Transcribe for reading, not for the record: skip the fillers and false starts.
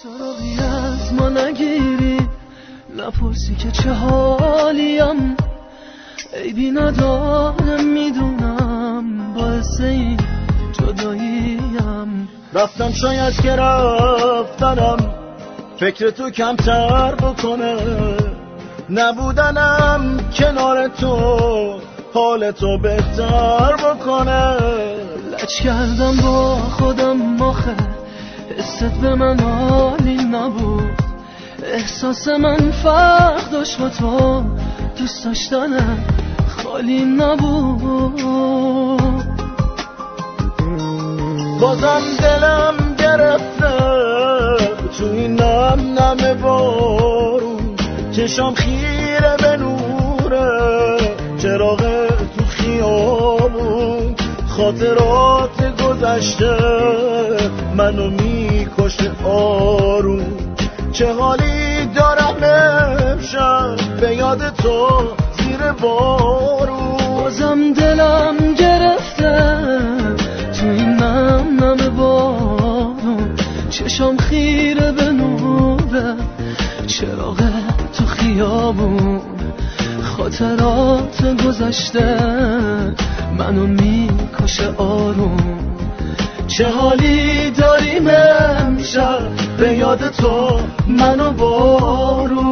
سراغی از ما نگیری، نپرسی که چه حالیم، عیبی ندارم میدونم باعث این جداییم. رفتم شاید که رفتنم فکر تو کمتر بکنه، نبودنم کنار تو حال تو بهتر بکنه. لج کردم با خودم آخه حست به من حالی نبود، احساس من فرق داشت با تو، دوست داشتنم خالی نبود. بازم دلم گرفته تو این نم بارون، چشام خیره به نوره چراغ تو خیابون، خاطرات گذشته منو میکشه آروم. چه حالی دارم امشب به یاد تو زیر بارون. بازم دلم گرفته تو این نم بارون، چشام خیره به نوره چراغ تو خیابون، خاطرات گذشته منو میکشه آروم. چه حالی داریم امشب به یاد تو منو بارون.